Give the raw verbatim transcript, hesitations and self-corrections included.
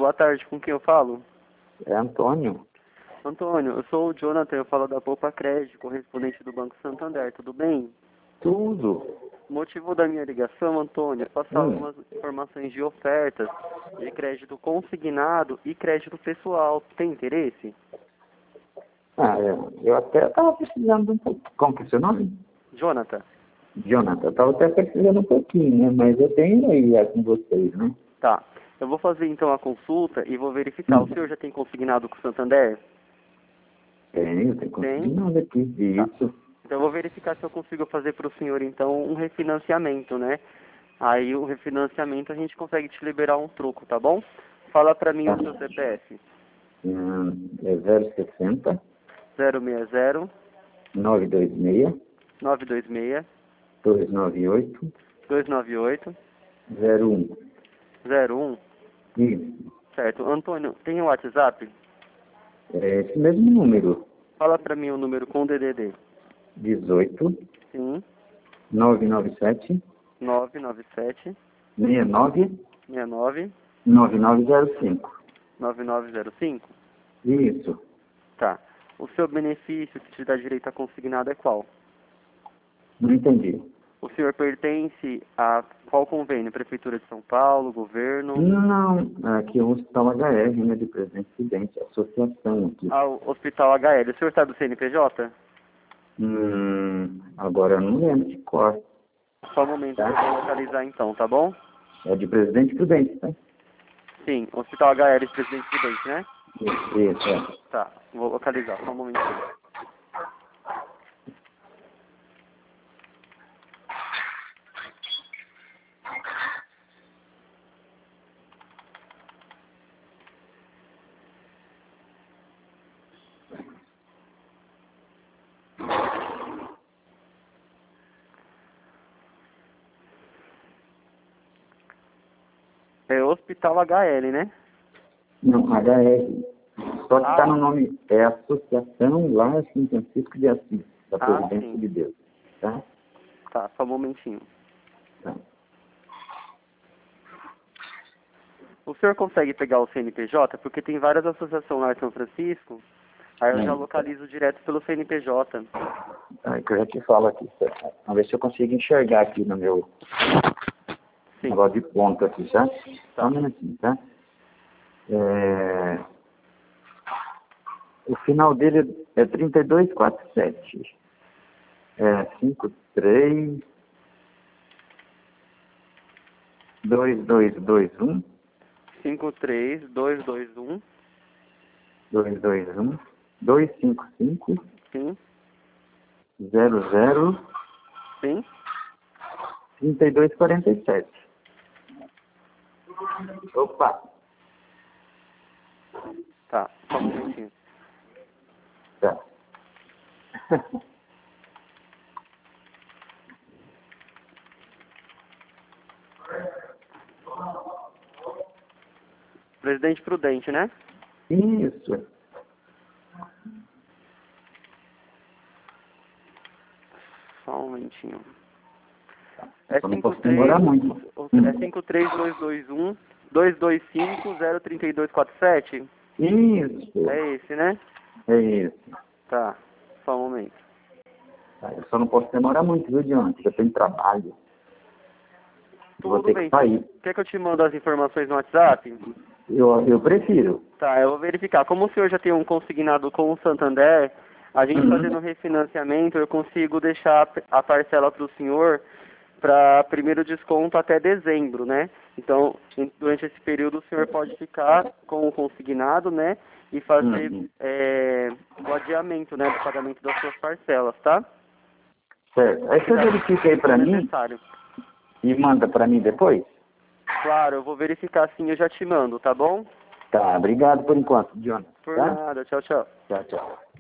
Boa tarde, com quem eu falo? É Antônio. Antônio, eu sou o Jonathan, eu falo da Poupa Crédito, correspondente do Banco Santander, tudo bem? Tudo. O motivo da minha ligação, Antônio, é passar Hum. algumas informações de ofertas de crédito consignado e crédito pessoal. Tem interesse? Ah, eu, eu até estava precisando um pouco. Como que é seu nome? Jonathan? Jonathan. Eu estava até precisando um pouquinho, né? Mas eu tenho aí é com vocês, né? Tá. Eu vou fazer então a consulta e vou verificar. Hum. O senhor já tem consignado com o Santander? Tenho, tenho Tem? conseguido aqui. Isso. Então eu vou verificar se eu consigo fazer para o senhor então um refinanciamento, né? Aí o refinanciamento a gente consegue te liberar um troco, tá bom? Fala para mim Tá. o seu C P F. Hum, é zero sessenta, zero seis zero, nove dois seis, nove dois seis, dois nove oito, dois nove oito, zero um. zero um. Isso. Certo. Antônio, tem o WhatsApp? É esse mesmo número. Fala para mim o número com D D D. dezoito, Sim. nove nove sete, nove nove sete, seis nove, seis nove, nove nove zero cinco. nove nove zero cinco. Isso. Tá. O seu benefício que te dá direito a consignado é qual? Não entendi. O senhor pertence a qual convênio? Prefeitura de São Paulo, governo? Não, aqui é o Hospital H R, né, de Presidente Prudente, associação aqui. Ao Hospital H L. O senhor está do C N P J? Hum, agora eu não lembro de cor. Só um momento que eu vou localizar então, tá bom? É de Presidente Prudente, tá? Sim, Hospital H L de Presidente Prudente, né? Isso, isso, é. Tá, vou localizar, só um momentinho. É Hospital H L, né? Não, H R. Só que Ah. tá no nome, é Associação Larsen Francisco de Assis, da Ah, Presidência sim. de Deus, tá? Tá, só um momentinho. Tá. O senhor consegue pegar o C N P J? Porque tem várias associações lá em São Francisco. Aí eu já Não. localizo direto pelo C N P J. Aí que eu já te falo aqui, certo? Vamos ver se eu consigo enxergar aqui no meu Sim. negócio de ponto aqui, tá? Tá. Só um minutinho, tá? É... O final dele é trinta e dois quarenta e sete. É cinco três dois dois dois um cinco três dois dois um. dois dois um dois cinco cinco Sim. zero zero Sim. trinta e dois quarenta e sete. Opa! Tá, só um momentinho. Tá. Presidente Prudente, né? Isso. Só um momentinho. É Só não cinco posso três, demorar muito. é cinco três dois dois um dois dois cinco zero três dois quatro sete? Isso. É esse, né? É isso. Tá, só um momento. Tá, eu só não posso demorar muito, viu, Diante? Eu tenho trabalho. Eu vou Tudo ter bem. que sair. Quer que eu te mando as informações no WhatsApp? Eu, eu prefiro. Tá, eu vou verificar. Como o senhor já tem um consignado com o Santander, a gente Uhum. fazendo o refinanciamento, eu consigo deixar a parcela para o senhor para primeiro desconto até dezembro, né? Então, em- durante esse período, o senhor pode ficar com o consignado, né? E fazer Uhum. é, o adiamento, né, do pagamento das suas parcelas, tá? Certo. Aí você verifica aí pra Se mim necessário. e manda pra mim depois? Claro, eu vou verificar sim, eu já te mando, tá bom? Tá, obrigado por enquanto, Diante. Por Tá? nada, tchau, tchau. Tchau, tchau.